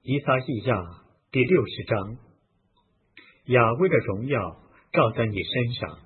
以撒意亚第60章，雅威的荣耀照在你身上。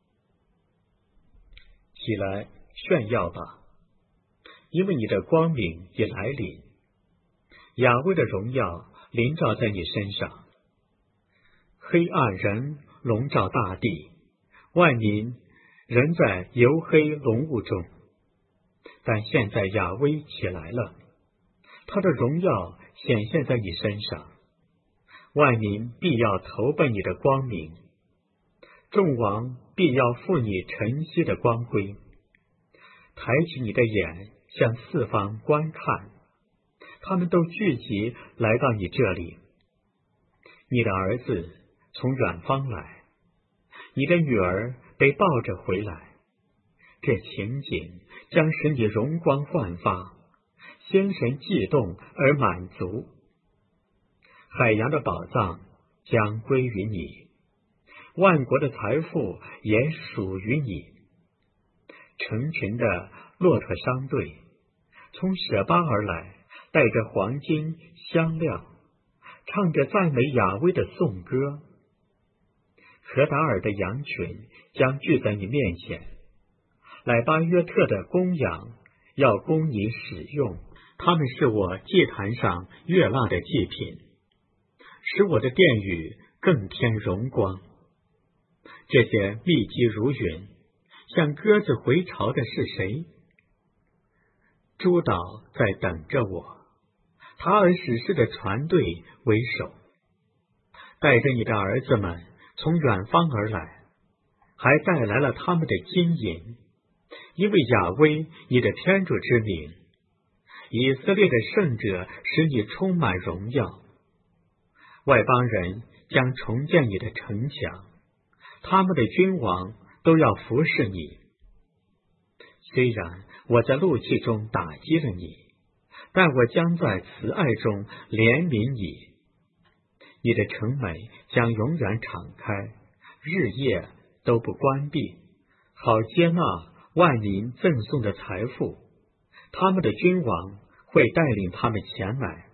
起来炫耀吧，因为你的光明也来临，雅威的荣耀临照在你身上。黑暗仍笼罩大地，万民仍在黝黑浓雾中，但现在雅威起来了，他的荣耀显现在你身上，万民必要投奔你的光明，众王必要赴你晨曦的光辉。抬起你的眼向四方观看，他们都聚集来到你这里。你的儿子从远方来，你的女儿被抱着回来，这情景将使你容光焕发，心神悸动而满足。海洋的宝藏将归于你，万国的财富也属于你。成群的骆驼商队从舍巴而来，带着黄金香料，唱着赞美雅威的颂歌。何达尔的羊群将聚在你面前，乃巴约特的公羊要供你使用，他们是我祭坛上悦纳的祭品，使我的殿宇更添荣光。这些密集如云，像鸽子回巢的是谁？诸岛在等着我，塔尔史诗的船队为首，带着你的儿子们从远方而来，还带来了他们的金银，因为雅威你的天主之名，以色列的圣者使你充满荣耀。外邦人将重建你的城墙，他们的君王都要服侍你。虽然我在怒气中打击了你，但我将在慈爱中怜悯你。你的城门将永远敞开，日夜都不关闭，好接纳万民赠送的财富，他们的君王会带领他们前来。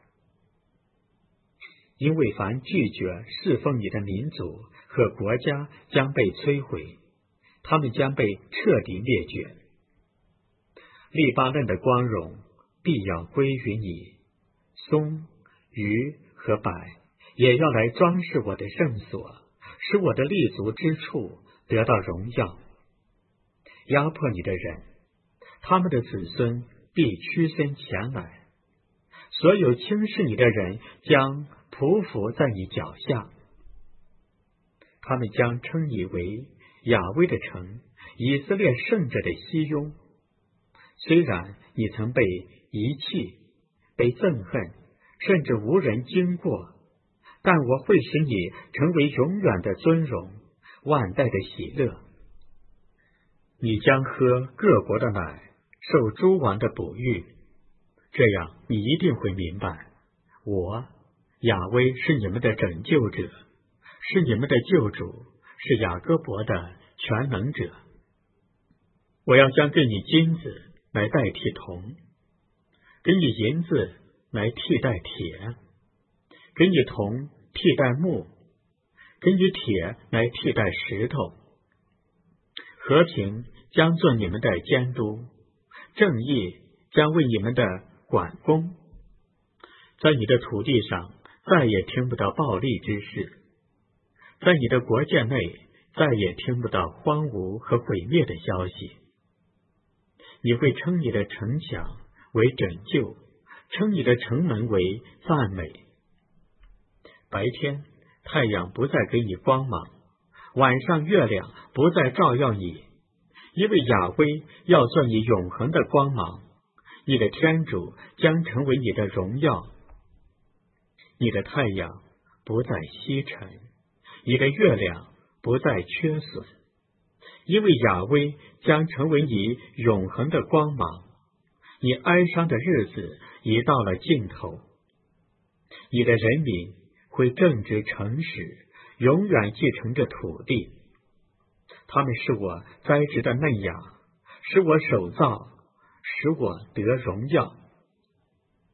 因为凡拒绝侍奉你的民族和国家将被摧毁，他们将被彻底灭绝。利巴嫩的光荣必要归于你，松、榆和柏也要来装饰我的圣所，使我的立足之处得到荣耀。压迫你的人，他们的子孙必屈身前来，所有轻视你的人将匍匐在你脚下。他们将称你为雅威的城，以色列圣者的熙雍。虽然你曾被遗弃，被憎恨，甚至无人经过，但我会使你成为永远的尊荣，万代的喜乐。你将喝各国的奶，受诸王的哺育，这样你一定会明白，我雅威是你们的拯救者，是你们的救主，是雅各伯的全能者。我要将给你金子来代替铜，给你银子来替代铁，给你铜替代木，给你铁来替代石头。和平将做你们的监督，正义将为你们的管工。在你的土地上再也听不到暴力之事，在你的国界内再也听不到荒芜和毁灭的消息。你会称你的城墙为拯救，称你的城门为赞美。白天太阳不再给你光芒，晚上月亮不再照耀你，因为雅威要做你永恒的光芒，你的天主将成为你的荣耀。你的太阳不再西沉，你的月亮不再缺损，因为雅威将成为你永恒的光芒。你哀伤的日子已到了尽头，你的人民会正直诚实，永远继承着土地。他们是我栽植的嫩芽，使我手造，使我得荣耀。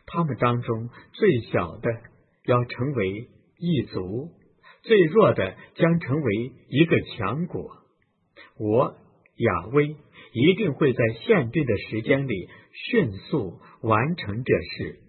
他们当中最小的要成为一族，最弱的将成为一个强国。我亚威一定会在限定的时间里迅速完成这事。